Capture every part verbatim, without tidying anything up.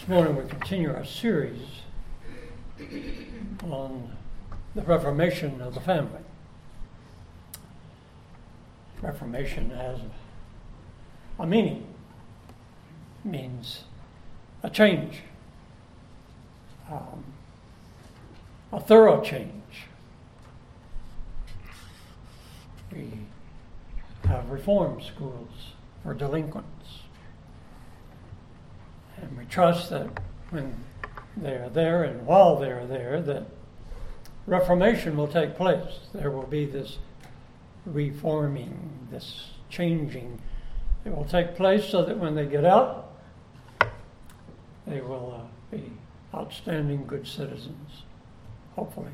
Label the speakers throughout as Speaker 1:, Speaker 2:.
Speaker 1: This morning we continue our series on the reformation of the family. Reformation has a meaning. It means a change, um, a thorough change. We have reform schools for delinquents. And we trust that when they are there and while they are there, that reformation will take place. There will be this reforming, this changing. It will take place so that when they get out, they will uh, be outstanding good citizens, hopefully.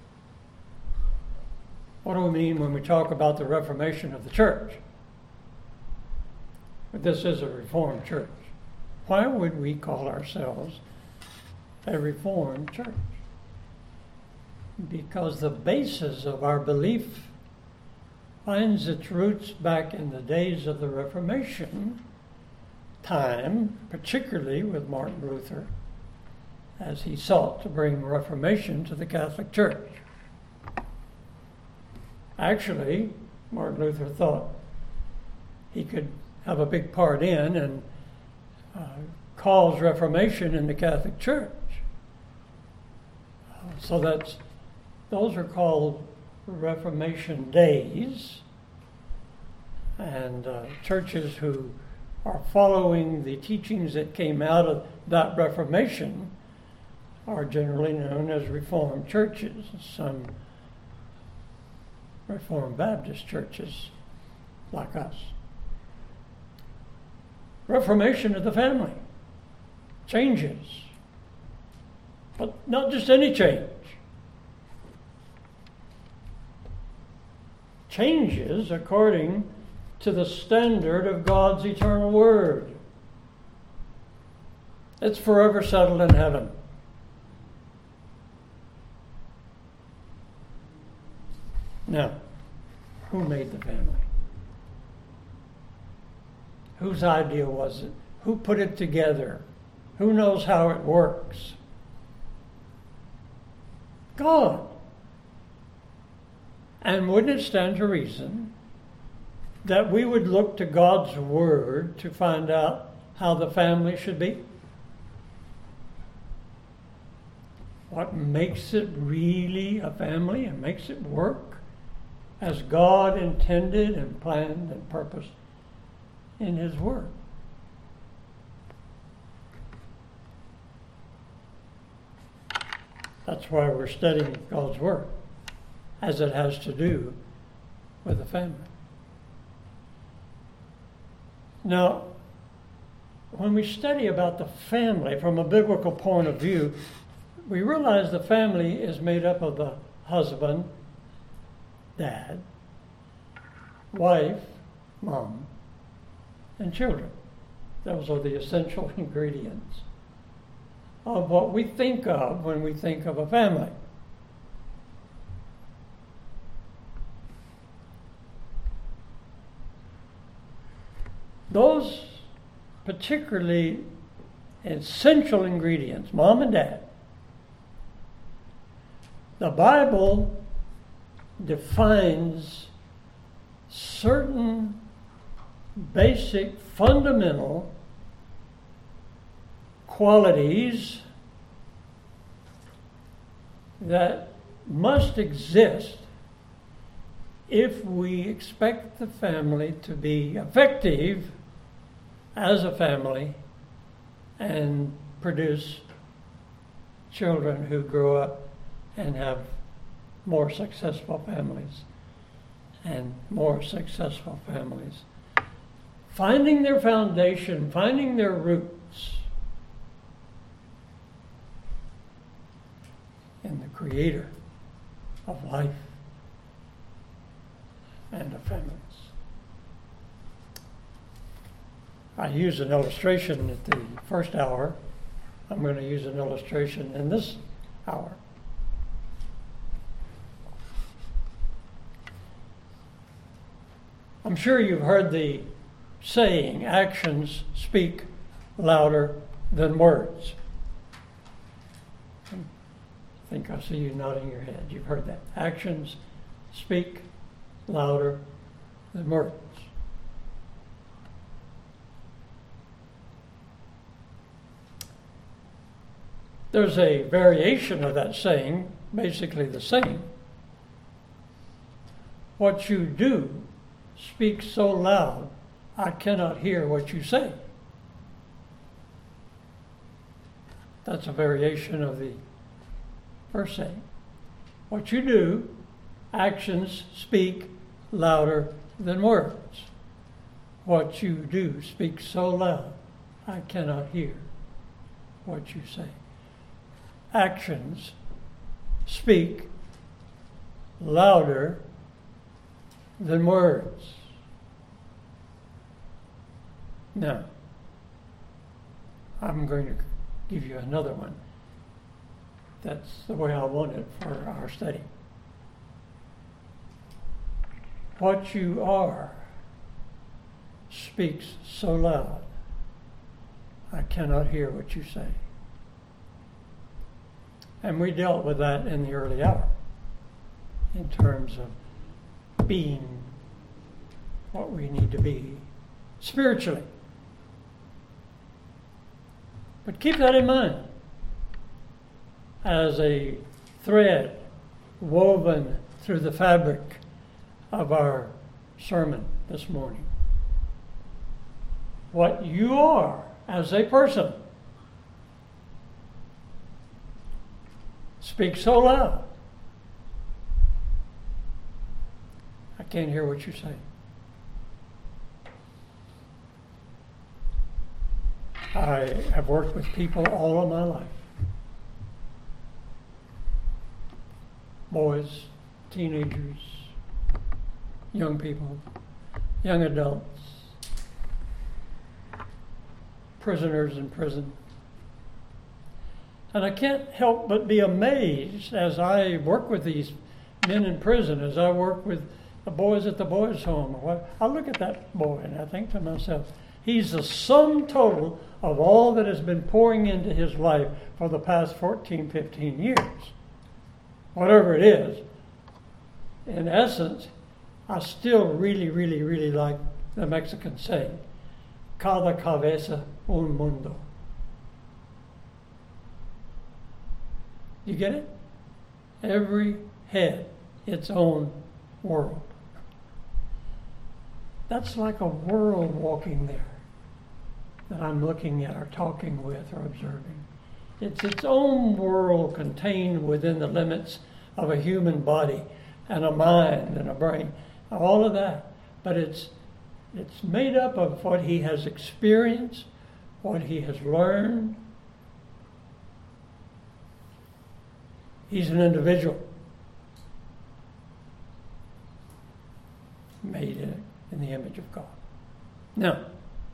Speaker 1: What do we mean when we talk about the reformation of the church? But this is a reformed church. Why would we call ourselves a reformed church? Because the basis of our belief finds its roots back in the days of the Reformation time, particularly with Martin Luther, as he sought to bring Reformation to the Catholic Church. Actually, Martin Luther thought he could have a big part in and uh, cause Reformation in the Catholic Church. Uh, so that's those are called Reformation days, and uh, churches who are following the teachings that came out of that Reformation are generally known as Reformed churches. Some Reformed Baptist churches like us. Reformation of the family. Changes. But not just any change. Changes according to the standard of God's eternal word. It's forever settled in heaven. Now, who made the family? Whose idea was it? Who put it together? Who knows how it works? God. And wouldn't it stand to reason that we would look to God's word to find out how the family should be? What makes it really a family and makes it work as God intended and planned and purposed in His Word. That's why we're studying God's Word, as it has to do with the family. Now, when we study about the family from a biblical point of view, we realize the family is made up of the husband, dad, wife, mom, and children. Those are the essential ingredients of what we think of when we think of a family. Those particularly essential ingredients, mom and dad, the Bible defines certain basic, fundamental qualities that must exist if we expect the family to be effective as a family and produce children who grow up and have more successful families and more successful families. Finding their foundation, finding their roots in the Creator of life and of families. I used an illustration at the first hour. I'm going to use an illustration in this hour. I'm sure you've heard the saying, actions speak louder than words. I think I see you nodding your head. You've heard that. Actions speak louder than words. There's a variation of that saying, basically the same. What you do speaks so loud, I cannot hear what you say. That's a variation of the first saying. What you do, actions speak louder than words. What you do speaks so loud, I cannot hear what you say. Actions speak louder than words. Now, I'm going to give you another one. That's the way I want it for our study. What you are speaks so loud, I cannot hear what you say. And we dealt with that in the early hour in terms of being what we need to be spiritually. But keep that in mind as a thread woven through the fabric of our sermon this morning. What you are as a person speaks so loud, I can't hear what you say. I have worked with people all of my life. Boys, teenagers, young people, young adults, prisoners in prison. And I can't help but be amazed as I work with these men in prison, as I work with the boys at the boys' home. I look at that boy and I think to myself, he's the sum total of all that has been pouring into his life for the past fourteen, fifteen years. Whatever it is, in essence, I still really, really, really like the Mexican saying, cada cabeza un mundo. You get it? Every head, its own world. That's like a world walking there that I'm looking at or talking with or observing. It's its own world contained within the limits of a human body and a mind and a brain, all of that. But it's it's made up of what he has experienced, what he has learned. He's an individual made in, in the image of God. Now,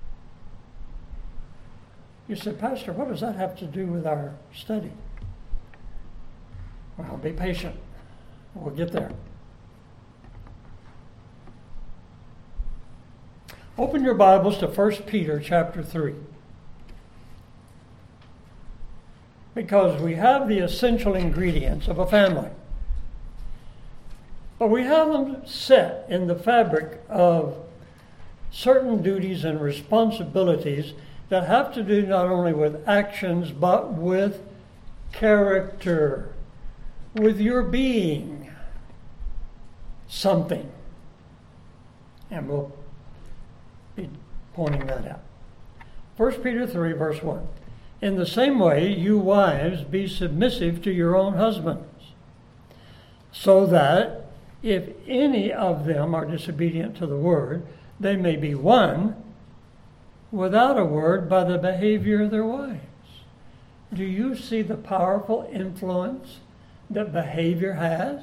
Speaker 1: you said, Pastor, what does that have to do with our study? Well, be patient. We'll get there. Open your Bibles to First Peter chapter three. Because we have the essential ingredients of a family. But we have them set in the fabric of certain duties and responsibilities that have to do not only with actions, but with character, with your being something. And we'll be pointing that out. First Peter three, verse one. In the same way, you wives, be submissive to your own husbands, so that if any of them are disobedient to the word, they may be won without a word by the behavior of their wives. Do you see the powerful influence that behavior has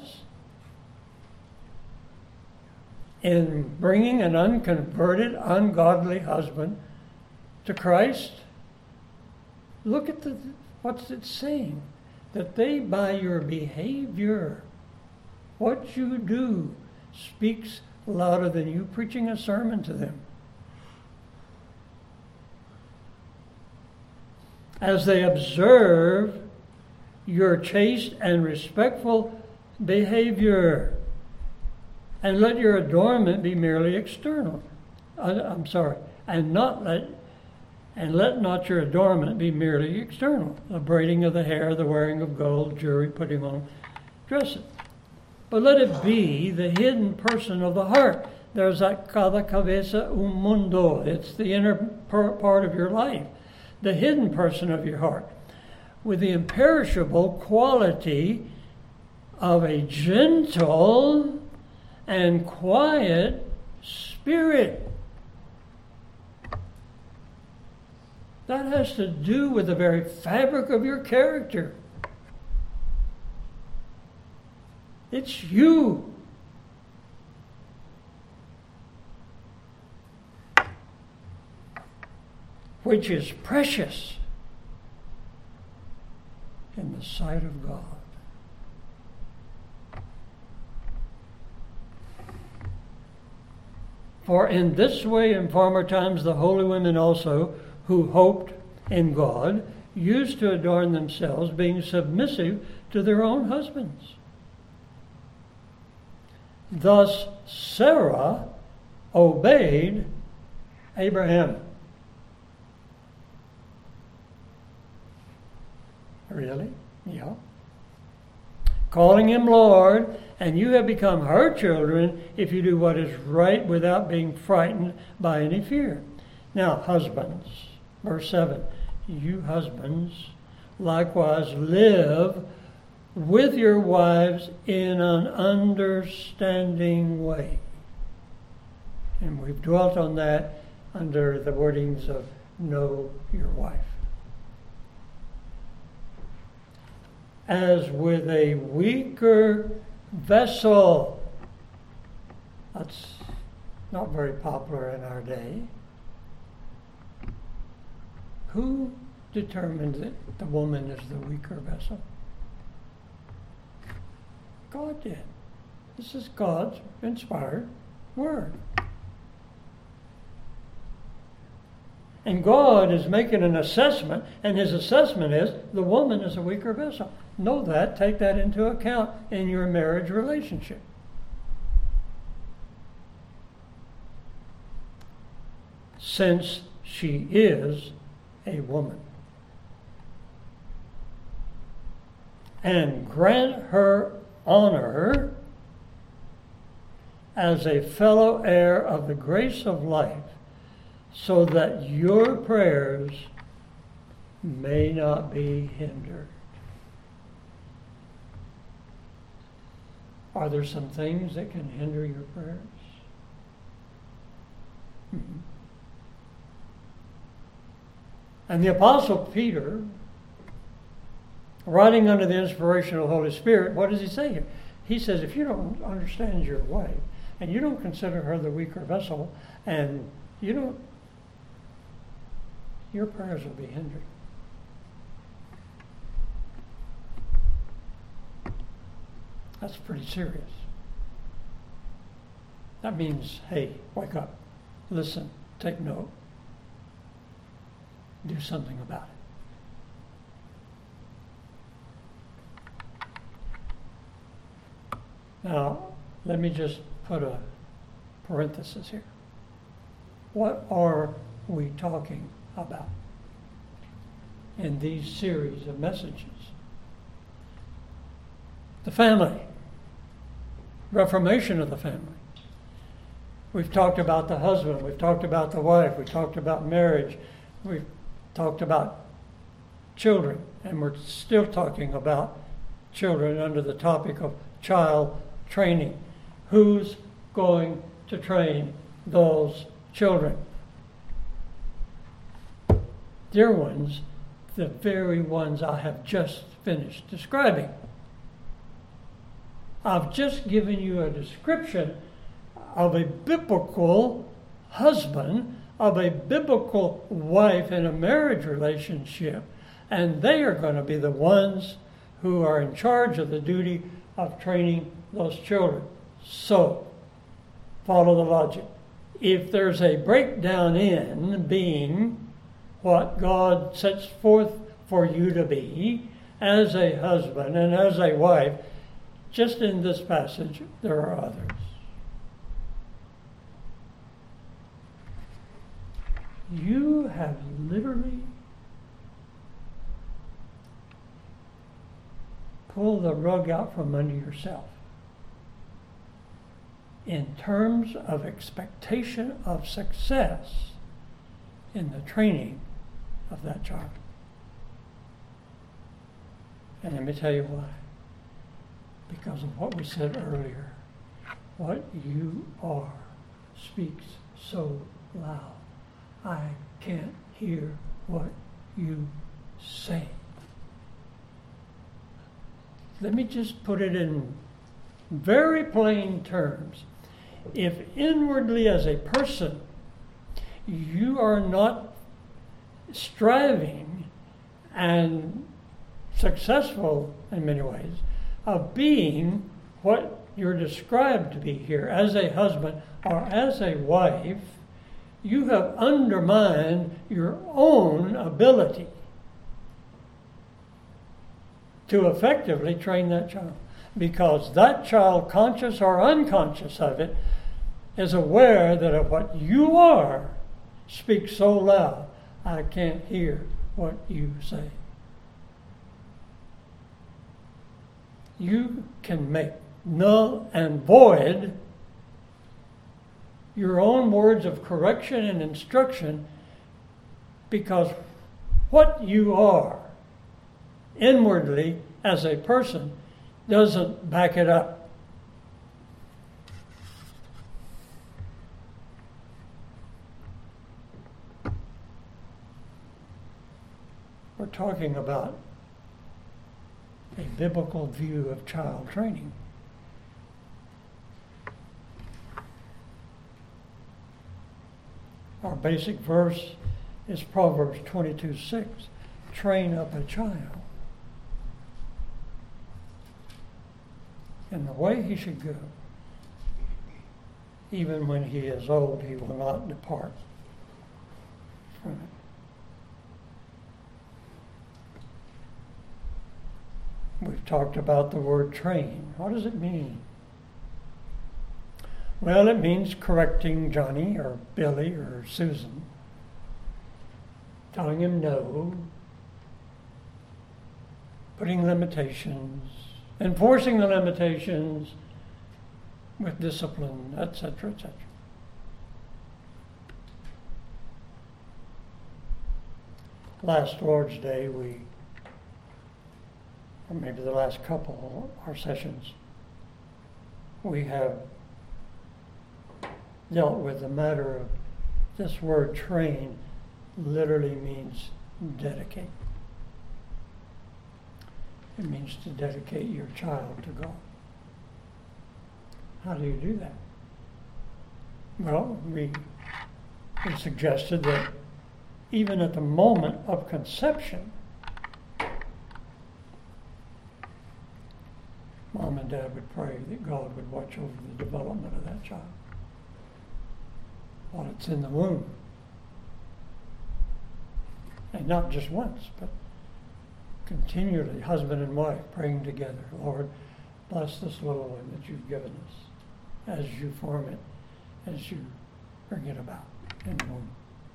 Speaker 1: in bringing an unconverted, ungodly husband to Christ? Look at the, what's it saying? That they, by your behavior, what you do, speaks louder than you preaching a sermon to them. As they observe your chaste and respectful behavior. And let your adornment be merely external. Uh, I'm sorry. And not let and let not your adornment be merely external. The braiding of the hair, the wearing of gold, jewelry, putting on dresses. But let it be the hidden person of the heart. There's that cada cabeza un mundo. It's the inner part of your life. The hidden person of your heart. With the imperishable quality of a gentle and quiet spirit. That has to do with the very fabric of your character. It's you. Which is precious in the sight of God. For in this way in former times the holy women also, who hoped in God, used to adorn themselves, being submissive to their own husbands. Thus Sarah obeyed Abraham. Really? Yeah. Calling him Lord, and you have become her children if you do what is right without being frightened by any fear. Now, husbands, verse seven, you husbands likewise live with your wives in an understanding way. And we've dwelt on that under the wordings of know your wife. As with a weaker vessel. That's not very popular in our day. Who determined that the woman is the weaker vessel? God did. This is God's inspired word. And God is making an assessment, and his assessment is the woman is a weaker vessel. Know that. Take that into account in your marriage relationship. Since she is a woman. And grant her honor as a fellow heir of the grace of life, so that your prayers may not be hindered. Are there some things that can hinder your prayers? Mm-hmm. And the Apostle Peter, writing under the inspiration of the Holy Spirit, what does he say here? He says, if you don't understand your wife, and you don't consider her the weaker vessel, and you don't, your prayers will be hindered. That's pretty serious. That means, hey, wake up, listen, take note, do something about it. Now, let me just put a parenthesis here. What are we talking about in these series of messages? The family, reformation of the family. We've talked about the husband, we've talked about the wife, we've talked about marriage, we've talked about children, and we're still talking about children under the topic of child training. Who's going to train those children? Dear ones, the very ones I have just finished describing. I've just given you a description of a biblical husband, of a biblical wife in a marriage relationship, and they are going to be the ones who are in charge of the duty of training those children. So, follow the logic. If there's a breakdown in being what God sets forth for you to be, as a husband and as a wife. Just in this passage, there are others. You have literally pulled the rug out from under yourself in terms of expectation of success in the training of that child. And let me tell you why. Because of what we said earlier. What you are speaks so loud. I can't hear what you say. Let me just put it in very plain terms. If inwardly as a person you are not striving and successful in many ways of being what you're described to be here as a husband or as a wife, you have undermined your own ability to effectively train that child. Because that child, conscious or unconscious of it, is aware that of what you are speaks so loud, I can't hear what you say. You can make null and void your own words of correction and instruction because what you are inwardly as a person doesn't back it up. We're talking about a biblical view of child training. Our basic verse is Proverbs twenty-two six. Train up a child in the way he should go. Even when he is old, he will not depart from it. We've talked about the word train. What does it mean? Well, it means correcting Johnny or Billy or Susan, telling him no, putting limitations, enforcing the limitations with discipline, et cetera, et cetera. Last Lord's Day, we, or maybe the last couple of our sessions, we have dealt with the matter of this word train literally means dedicate. It means to dedicate your child to God. How do you do that? Well, we, we suggested that even at the moment of conception, Mom and Dad would pray that God would watch over the development of that child while it's in the womb. And not just once, but continually, husband and wife praying together. Lord, bless this little one that you've given us as you form it, as you bring it about in the womb.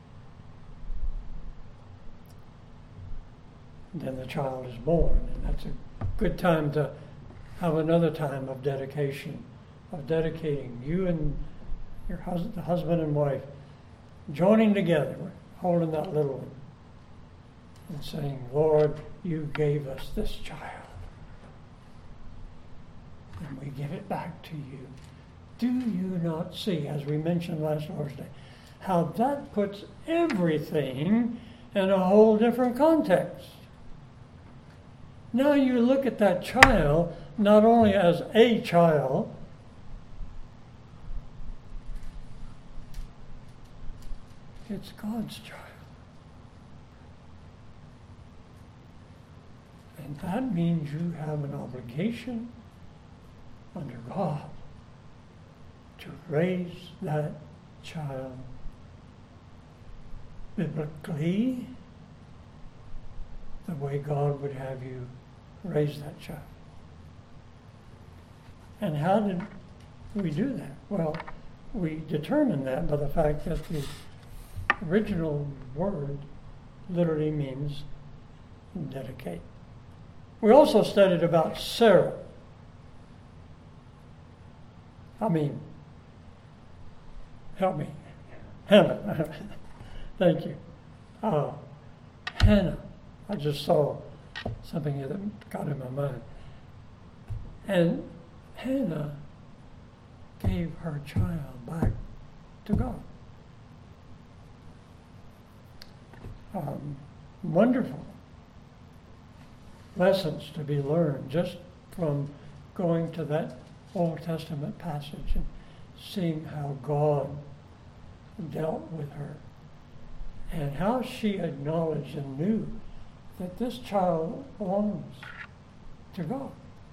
Speaker 1: And then the child is born, and that's a good time to have another time of dedication, of dedicating you and your husband, the husband and wife, joining together, holding that little one, and saying, Lord, you gave us this child, and we give it back to you. Do you not see, as we mentioned last Lord's Day, how that puts everything in a whole different context? Now you look at that child not only as a child, it's God's child. And that means you have an obligation under God to raise that child biblically, the way God would have you raise that child. And how did we do that? Well, we determined that by the fact that the original word literally means dedicate. We also studied about Sarah. I mean, help me. Hannah. Thank you. Uh, Hannah. I just saw something here that got in my mind. And Hannah gave her child back to God. Um, wonderful lessons to be learned just from going to that Old Testament passage and seeing how God dealt with her and how she acknowledged and knew that this child belongs to God,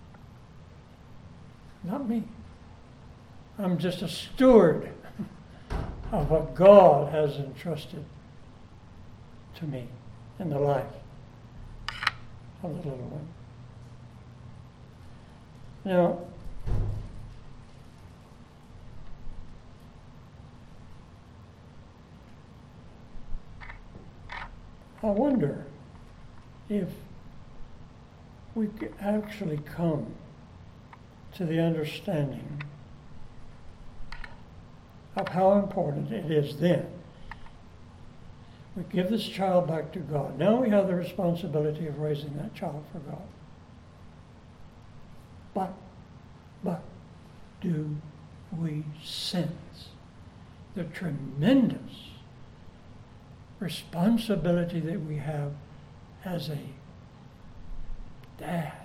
Speaker 1: not me. I'm just a steward of what God has entrusted to me in the life of the little one. Now, I wonder if we could actually come to the understanding of how important it is then. We give this child back to God. Now we have the responsibility of raising that child for God. But, but, do we sense the tremendous responsibility that we have as a dad,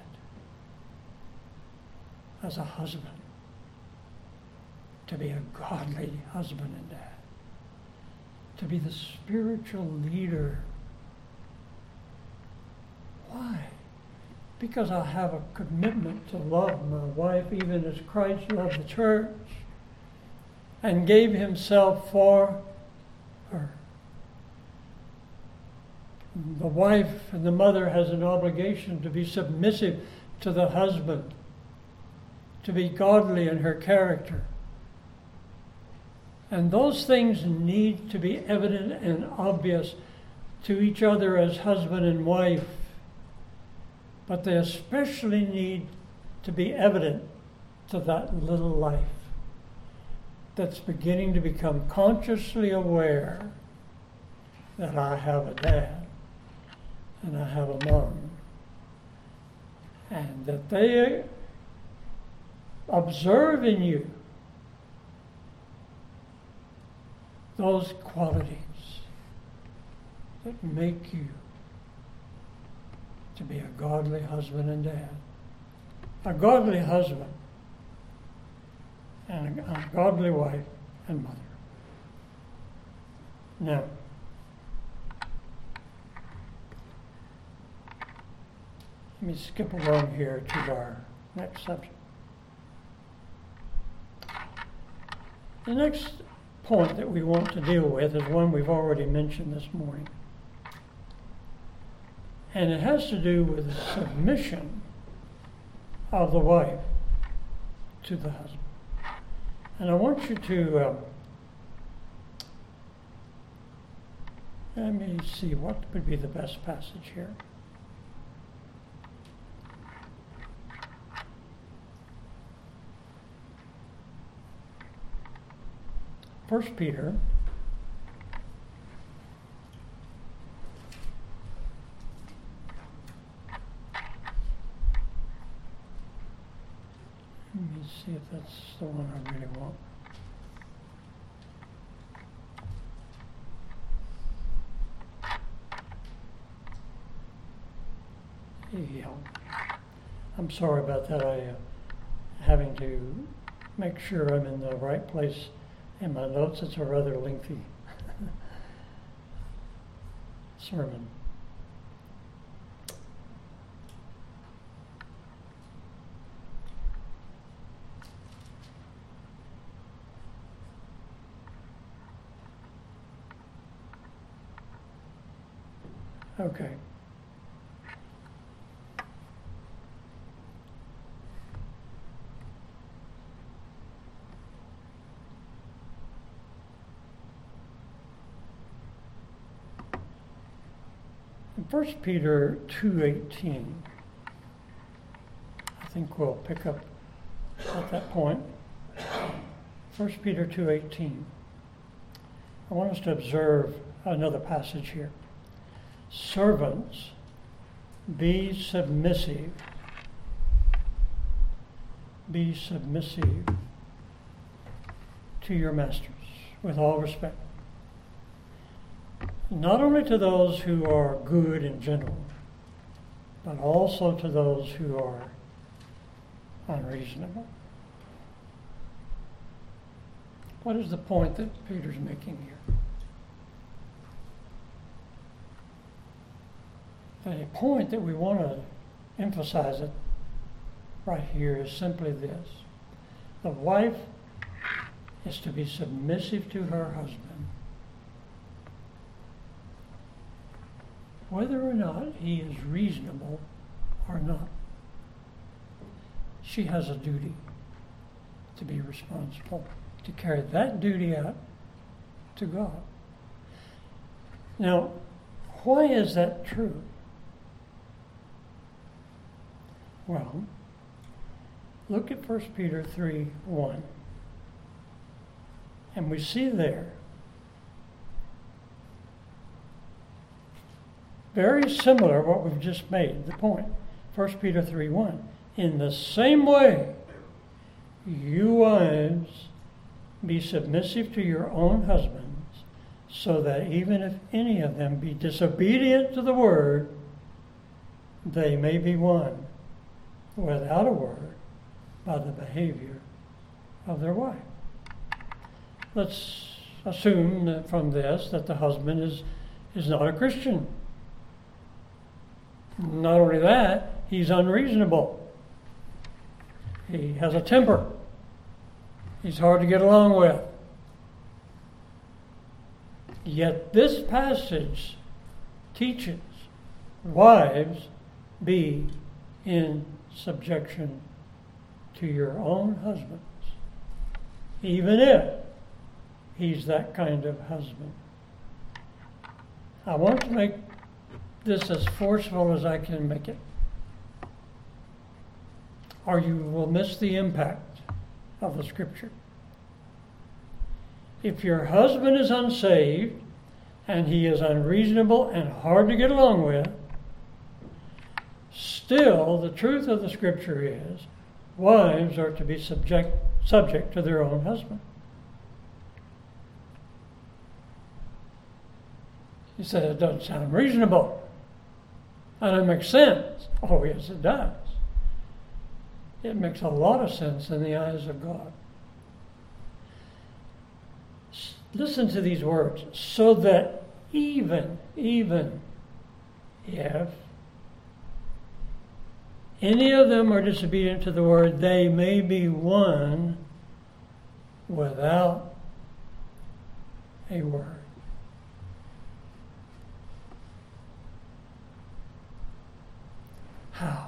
Speaker 1: as a husband, to be a godly husband and dad, to be the spiritual leader? Why? Because I have a commitment to love my wife even as Christ loved the church and gave himself for her. The wife and the mother has an obligation to be submissive to the husband, to be godly in her character. And those things need to be evident and obvious to each other as husband and wife. But they especially need to be evident to that little life that's beginning to become consciously aware that I have a dad and I have a mom, and that they observe in you those qualities that make you to be a godly husband and dad. A godly husband and a, a godly wife and mother. Now, let me skip along here to our next subject. The next point that we want to deal with is one we've already mentioned this morning. And it has to do with the submission of the wife to the husband. And I want you to, um, let me see, what would be the best passage here? First Peter let me see if that's the one I really want. Yeah. I'm sorry about that. I uh, having to make sure I'm in the right place in my notes. It's a rather lengthy sermon. Okay. In First Peter two eighteen, I think we'll pick up at that point. First Peter two eighteen. I want us to observe another passage here. Servants, be submissive. Be submissive to your masters with all respect. Not only to those who are good and gentle, but also to those who are unreasonable. What is the point that Peter's making here? The point that we want to emphasize it right here is simply this. The wife is to be submissive to her husband, whether or not he is reasonable or not. She has a duty to be responsible, to carry that duty out to God. Now, why is that true? Well, look at First Peter three one. And we see there, very similar to what we've just made, the point. First Peter three one. In the same way, you wives, be submissive to your own husbands, so that even if any of them be disobedient to the word, they may be won without a word by the behavior of their wife. Let's assume that from this that the husband is, is not a Christian. Not only that, he's unreasonable. He has a temper. He's hard to get along with. Yet this passage teaches, wives, be in subjection to your own husbands, even if he's that kind of husband. I want to make this as forceful as I can make it, or you will miss the impact of the scripture. If your husband is unsaved and he is unreasonable and hard to get along with, still the truth of the scripture is wives are to be subject subject to their own husband. You say it doesn't sound reasonable. And it makes sense. Oh, yes, it does. It makes a lot of sense in the eyes of God. Listen to these words. So that even, even if any of them are disobedient to the word, they may be won without a word. How?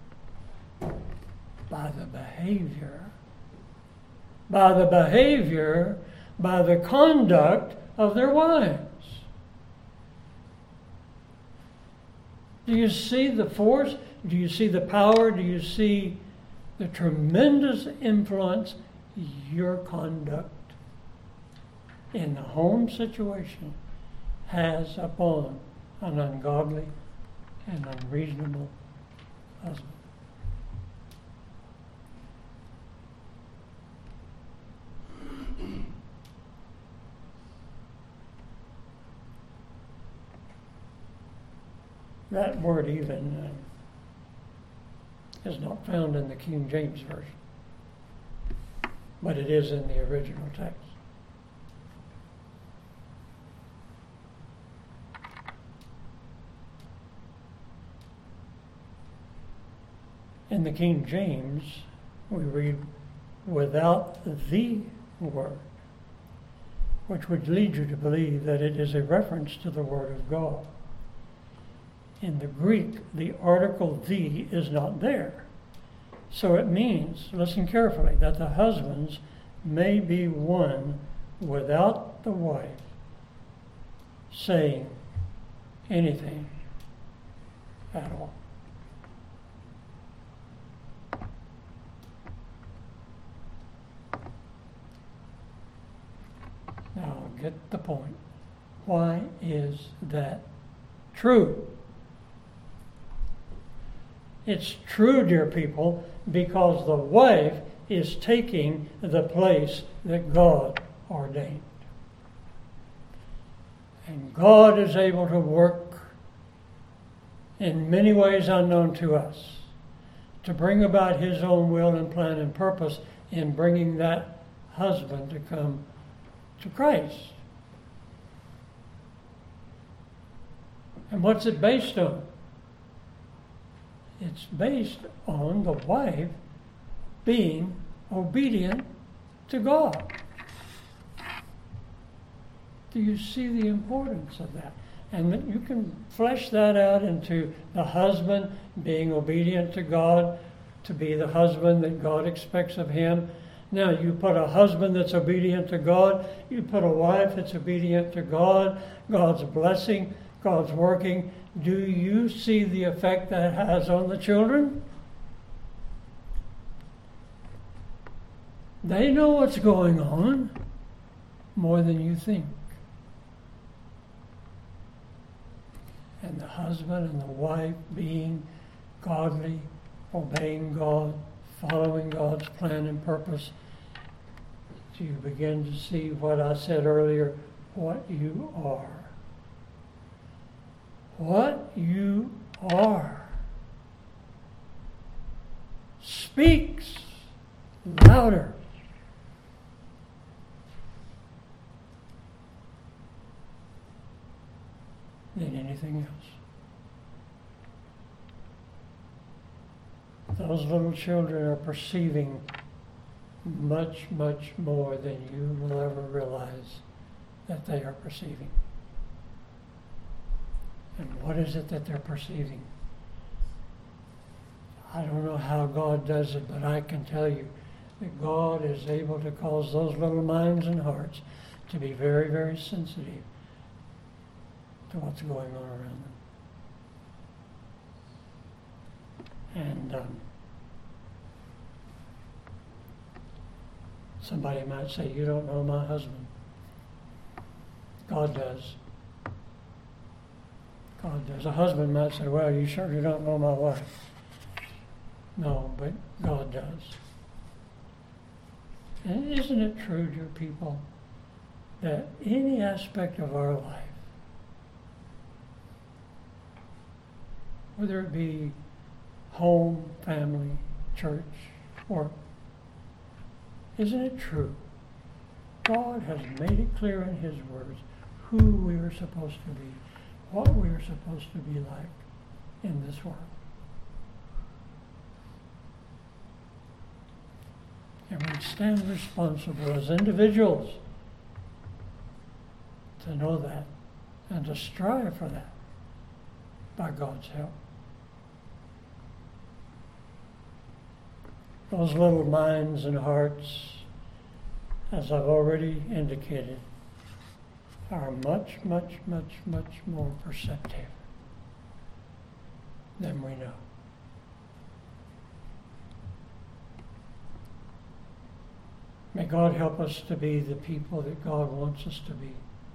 Speaker 1: By the behavior. By the behavior, by the conduct of their wives. Do you see the force? Do you see the power? Do you see the tremendous influence your conduct in the home situation has upon an ungodly and unreasonable husband? That word even uh, is not found in the King James Version, but it is in the original text. In the King James, we read, without the word, which would lead you to believe that it is a reference to the Word of God. In the Greek, the article the is not there. So it means, listen carefully, that the husbands may be won without the wife saying anything at all. Now, get the point. Why is that true? It's true, dear people, because the wife is taking the place that God ordained. And God is able to work in many ways unknown to us to bring about His own will and plan and purpose in bringing that husband to come to Christ. And what's it based on? It's based on the wife being obedient to God. Do you see the importance of that? And that you can flesh that out into the husband being obedient to God, to be the husband that God expects of him. Now, you put a husband that's obedient to God, you put a wife that's obedient to God, God's blessing, God's working. Do you see the effect that has on the children? They know what's going on more than you think. And the husband and the wife being godly, obeying God, following God's plan and purpose, you begin to see what I said earlier, what you are. What you are speaks louder than anything else. Those little children are perceiving much, much more than you will ever realize that they are perceiving. And what is it that they're perceiving? I don't know how God does it, but I can tell you that God is able to cause those little minds and hearts to be very, very sensitive to what's going on around them. And um, somebody might say, you don't know my husband. God does. God does. A husband might say, well, you certainly don't know my wife. No, but God does. And isn't it true, dear people, that any aspect of our life, whether it be home, family, church, work, isn't it true? God has made it clear in His words who we are supposed to be, what we are supposed to be like in this world. And we stand responsible as individuals to know that and to strive for that by God's help. Those little minds and hearts, as I've already indicated, are much, much, much, much more perceptive than we know. May God help us to be the people that God wants us to be.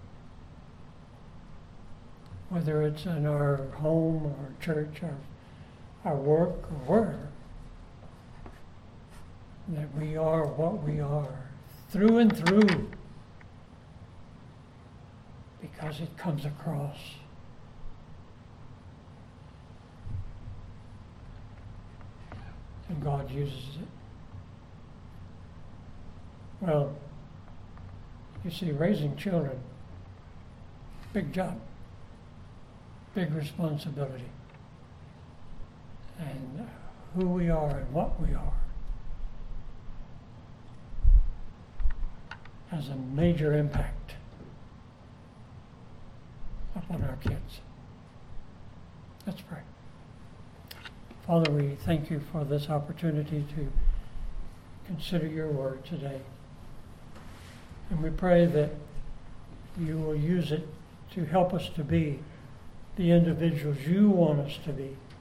Speaker 1: Whether it's in our home or church or our work or wherever, that we are what we are through and through because it comes across. And God uses it. Well, you see, raising children, big job, big responsibility. And who we are and what we are has a major impact upon our kids. Let's pray. Father, we thank you for this opportunity to consider your word today. And we pray that you will use it to help us to be the individuals you want us to be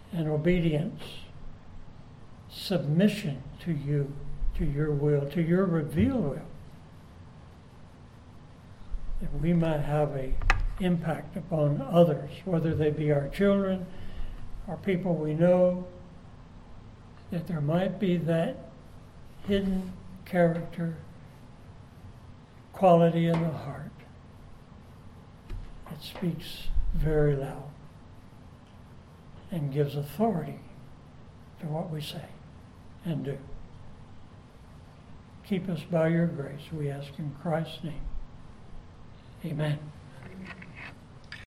Speaker 1: and obedience, submission to you, to your will, to your revealed will, that we might have a impact upon others, whether they be our children, or people we know, that there might be that hidden character, quality in the heart that speaks very loud and gives authority to what we say and do. Keep us by your grace, we ask in Christ's name. Amen.